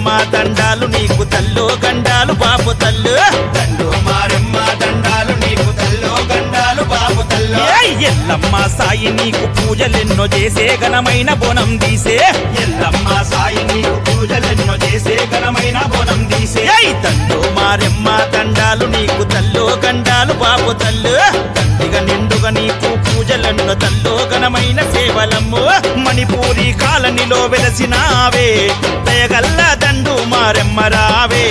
మారెమ్మ దండాలు నీకు తల్లో గండాలు బాపు తల్లు దండు మారెమ్మ దండాలు నీకు తల్లో గండాలు బాబు తల్లో ఎల్లమ్మ సాయి నీకు పూజలెన్నో చేసే ఘనమైన బోనం తీసే ఎల్లమ్మ సాయి నీకు పూజలెన్నో చేసే ఘనమైన బోనం తీసే తండ్రు మారెమ్మ దండాలు నీకు తల్లో గండాలు బాపు తల్లు తండ్రిగా నిండుగా నీకు పూజలెన్నో తల్లో ఘనమైన సేవలమ్ము మణిపూరి కాలనిలో వెలసినావే దయగల్ల దండు మారెమ్మ రావే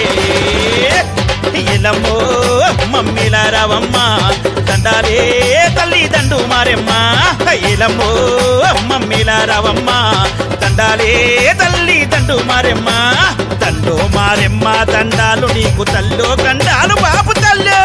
ఎలమ్మో మమ్మిల రావమ్మ దండాలే తల్లి దండు మారెమ్మ ఎలమ్మో మమ్మిల రావమ్మ దండాలే తల్లి దండు మారెమ్మ దండు మారెమ్మ దండాలు నీకు తల్లో గండాలు బాపు తల్లు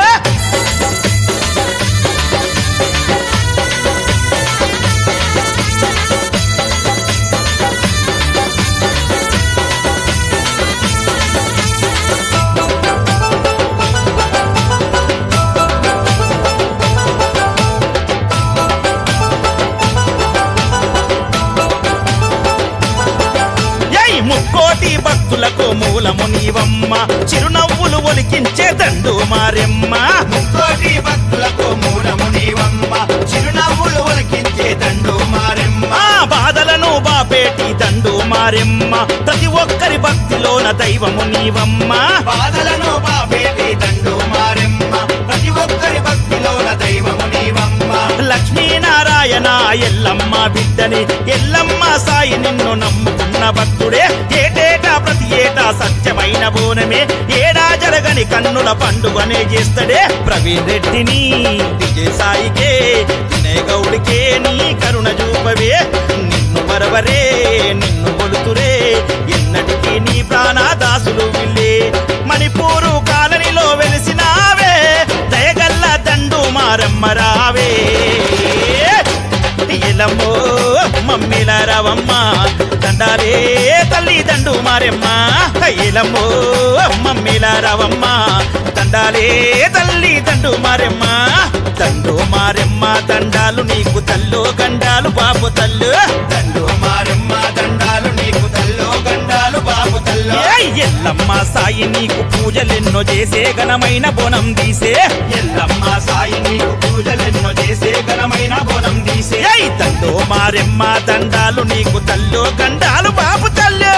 ముక్కోటి భక్తులకు మూలము నీవమ్మ చిరునవ్వులు ఒలికించే దండు మారెమ్మ ముక్కోటి భక్తులకు మూలము నీవమ్మ చిరునవ్వులు ఒలికించే దండు మారెమ్మ బాధలను బాపేటి దండు మారెమ్మ ప్రతి ఒక్కరి భక్తిలోన దైవము నీవమ్మ బాధలను బాపేటి దండు మారెమ్మ ప్రతి ఒక్కరి భక్తిలోన దైవము నీవమ్మ లక్ష్మీనారాయణ ఎల్లమ్మ బిడ్డని ఎల్లమ్మ సాయి నిన్ను నమ్ముకున్న భక్తుడే ఏటేటా ప్రతి ఏటా సత్యమైన బోనమే ఏడా జరగని కన్నుల పండుగనే చేస్తడే ప్రవీణ్ రెడ్డిని విజయసాయికే వినయ్ గౌడికే నీ కరుణ చూపవే నిన్ను మరవరే నిన్ను కొలుతురే ఎన్నటికీ నీ ప్రాణదాసులు విల్లే మణిపూరు కాలనిలో వెలిసినావే దయగల్ల దండు మారమ్మ రావే ఎలమ్మో మమ్మిల రావమ్మ దండాలే తల్లి దండు మారెమ్మ ఎలమ్మో మమ్మిల రావమ్మ దండాలే తల్లి దండు మారెమ్మ దండు మారెమ్మ దండాలు నీకు తల్లో గండాలు బాపు తల్లు దండు మారెమ్మ దండాలు నీకు తల్లో గండాలు బాబు తల్లో ఎల్లమ్మ సాయి నీకు పూజలెన్నో చేసే ఘనమైన బోనం తీసే ఎల్లమ్మ సాయి నీకు పూజలెన్నో చేసే ఘనమైన బోనం తీసే దండు మారెమ్మ దండాలు నీకు తల్లో గండాలు బాపు తల్లు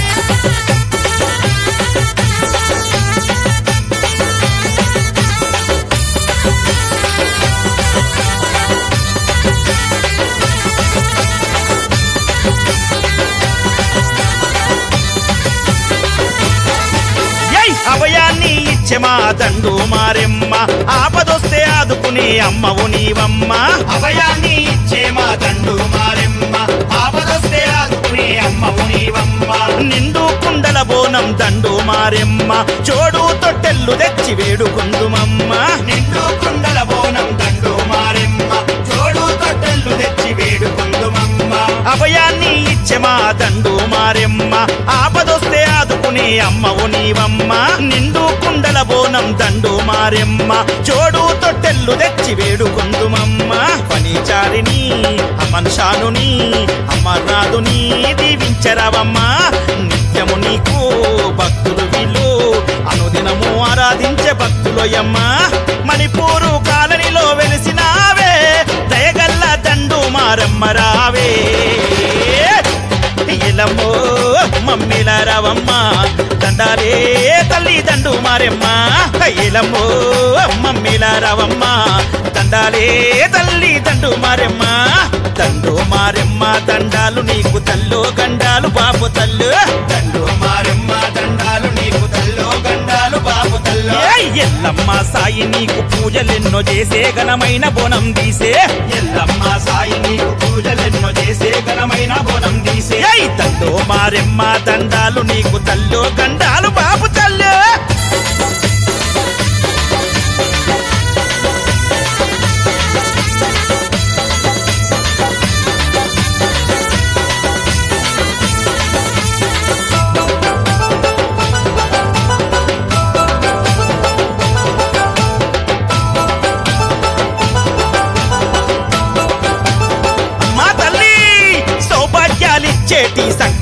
అభయాన్ని ఇచ్చే మా దండు మారెమ్మ ఆపదొస్తే ఆదుకునే అమ్మవు నీవమ్మ అభయాన్ని ఇచ్చే మా దండు మారెమ్మ ఆపదొస్తే ఆదుకునే అమ్మవు నీవమ్మ నిండు కుండల బోనం దండు మారెమ్మ చోడు తొట్టెల్లు తెచ్చి వేడుకుందుమమ్మ నిండు కుండల బోనం దండు మారెమ్మ చోడు తొట్టెల్లు తెచ్చి వేడుకుందుమమ్మ అభయాన్ని ఇచ్చే మా దండు మారెమ్మ ఆపదొస్తే ఆదుకునే అమ్మవు నీవమ్మ నిండు కుండల బోనం దండు మారెమ్మ చోడు తొట్టెల్లు తెచ్చి వేడుకుందుమమ్మ పనిచారిని అమన్షానుని అమర్నాథుని దీవించరావమ్మ నిత్యము నీకు భక్తులు వీళ్ళు అనుదినము ఆరాధించే భక్తులోయమ్మ మణిపూరు కాలనిలో వెలిసినావే దయగల్ల దండు మారమ్మ రావే ఎలమ్మో మమ్మిల రావమ్మ దండాలే తల్లి దండు మారెమ్మ ఎలమ్మో మమ్మిల రావమ్మ దండాలే తల్లి దండు మారెమ్మ దండు మారెమ్మ దండాలు నీకు తల్లో గండాలు బాపు తల్లు దండు మారెమ్మ దండాలు నీకు తల్లో గండాలు బాబు తల్లో ఎల్లమ్మ సాయి నీకు పూజలెన్నో చేసే ఘనమైన బోనం తీసే ఎల్లమ్మ సాయి నీకు పూజలెన్నో చేసే ఘనమైన బోనం తీసే దండు మారెమ్మ దండాలు నీకు తల్లో గండాలు బాపు తల్లు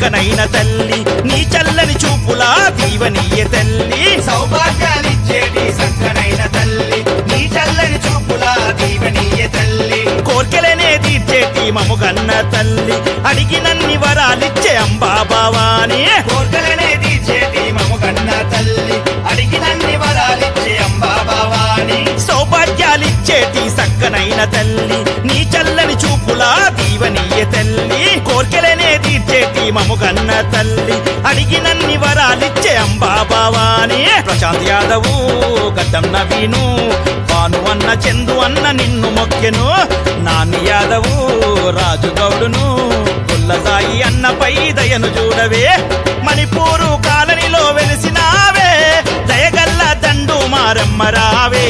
సక్కనైన తల్లి నీ చల్లని చూపులా దీవనీయ తల్లి సౌభాగ్యాలిచ్చేటి సక్కనైన తల్లి నీ చల్లని చూపులా దీవెనీయ తల్లి కోర్కెలనే తీర్చేటి మముగన్న తల్లి అడిగినన్ని వరాలిచ్చే అంబా భవాని కోర్కెలనే తీర్చేటి మముగన్న తల్లి అడిగినన్ని వరాలిచ్చే అంబా భవాని సౌభాగ్యాలిచ్చేటి సక్కనైన తల్లి నీ చల్లని చూపులా దీవనీయ తల్లి కోర్కెలనే తీర్చేటి మముగన్న తల్లి అడిగినన్ని వరాలిచ్చే అంబా భవాని ప్రశాంత్ యాదవు గడ్డం నవీను భాను అన్న చందు అన్న నిన్ను మొక్కెను నాని యాదవు రాజు గౌడును గుల్లసాయి అన్నపై దయను చూడవే మణిపూరు కాలనీలో వెలిసినావే దయగల్ల దండు మారమ్మ రావే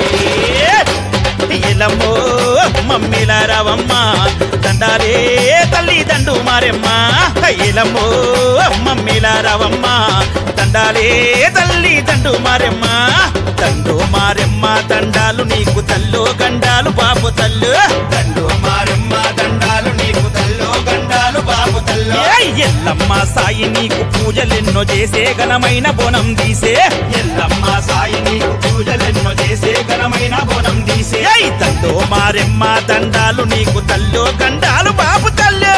ఎలమ్మో మమ్మిల రావమ్మ దండాలే తల్లి దండు మారెమ్మ ఎలమ్మో మమ్మిల రావమ్మ దండాలే తల్లి దండు మారెమ్మ దండు మారెమ్మ దండాలు నీకు తల్లో గండాలు బాబు తల్లు దండు మారమ్మ దండాలు నీకు తల్లో గండాలు బాబు తల్లో ఎల్లమ్మ సాయి నీకు పూజలెన్నో చేసే ఘనమైన బోనం తీసే ఎల్లమ్మ సాయి నీకు పూజలెన్నో చేసే ఘనమైన బోనం తీసే దండు మారెమ్మ దండాలు నీకు తల్లో గండాలు బాబు తల్లు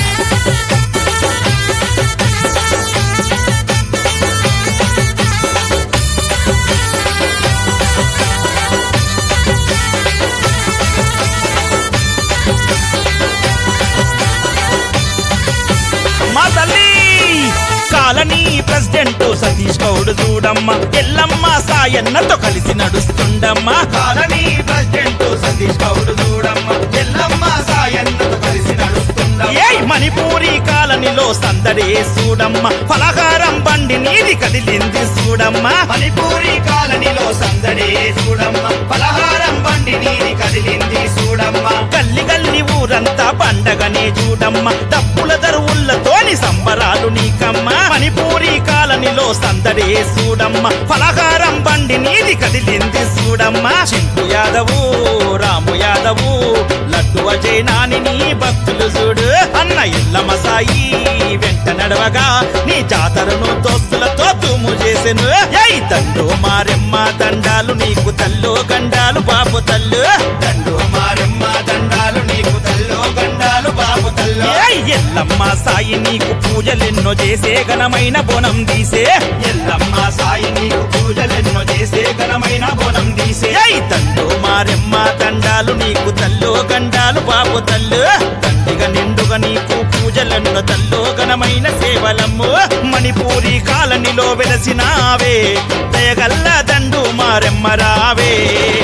మా తల్లి కాలనీ ప్రెసిడెంట్ సతీష్ గౌడ్ చూడమ్మ ఎల్లమ్మ సాయన్నతో కలిసి నడుస్తుండమ్మా కాలనీ ప్రెసిడెంట్ సతీష్ గౌడ్ చూడమ్మ ఎల్లమ్మ సాయన్నతో కలిసి నడుస్తుండమ్మ మణిపూరి కాలనీలో సందడే చూడమ్మ పలహారం బండి నీది కదిలింది చూడమ్మ మణిపూరి కాలనీలో సందడే చూడమ్మ పలహారం బండి నీది కదిలింది చూడమ్మ గల్లి గల్లి ఊరంతా పండగనే చూడమ్మ డప్పుల దరువులతోని సంబరాలు నీకమ్మ మణిపూరి కాలనీలో సందడే చూడమ్మ పలహారం బండి నీది కదిలింది చూడమ్మ చింటు యాదవు రాము యాదవు లడ్డు అజయ్ నాని నీ భక్తులు చూడు అన్న ఎల్లమ్మ సాయి వెంట నడవగా నీ జాతరను దోస్తులతో తుమ్ము చేసెను దండు మారెమ్మ దండాలు నీకు తల్లో గండాలు బాబు తల్లు దండు మారమ్మ దండాలు నీకు తల్లో గండాలు బాబు తల్లో ఎల్లమ్మ సాయి నీకు పూజలెన్నో చేసే ఘనమైన బోనం తీసే ఎల్లమ్మ సాయి నీకు పూజలెన్నో చేసే ఘనమైన బోనం తీసే దండు మారెమ్మ దండాలు నీకు తల్లో గండాలు బాబు తల్లు దండిగా నిండుగా నీకు పూజలెన్నో తల్లో ఘనమైన సేవలమ్ము మణిపూరి కాలనీలో వెలసినావే దయగల్ల దండు మారెమ్మ రావే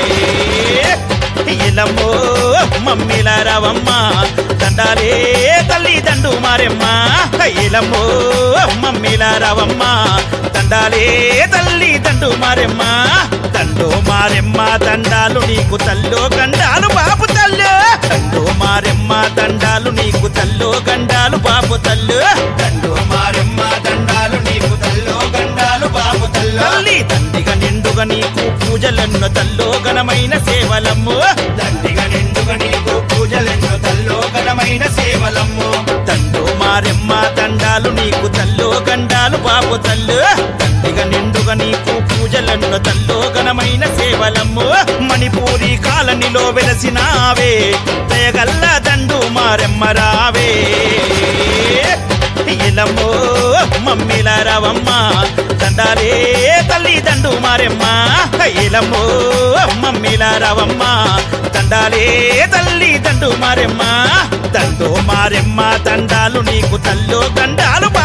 ఎలమ్మో మమ్మిల రావమ్మ దండాలే తల్లి దండు మారెమ్మ ఎలమ్మో మమ్మిల రావమ్మ దండాలే తల్లి దండు మారెమ్మ దండు మారెమ్మ దండాలు నీకు తల్లో గండాలు బాబు తల్లు దండు మారెమ్మ దండాలు నీకు తల్లో గండాలు బాబు తల్లు దండు మారమ్మ దండాలు నీకు తల్లో గండాలు బాబు తల్లో తల్లి దండిగా నిండుగా నీకు పూజలెన్నో తల్లో ఘనమైన సేవలమ్ము దండిగా నిండుగా నీకు పూజలెన్నో తల్లో ఘనమైన సేవలమ్ము దండు మారెమ్మ దండాలు నీకు తల్లో గండాలు బాబు తల్లు దండిగా నిండుగా నీకు పూజలెన్నో తల్లో ఘనమైన సేవలమ్ము మణిపూరి కాలనీలో వెలసినావే దయగల్ల దండు మారెమ్మ రావే ఎలమ్మో మమ్మిల రావమ్మ దండాలే తల్లి దండు మారెమ్మ ఎలమ్మో మమ్మిల రావమ్మ దండాలే తల్లి దండు మారెమ్మ దండు మారెమ్మ దండాలు నీకు తల్లో గండాలు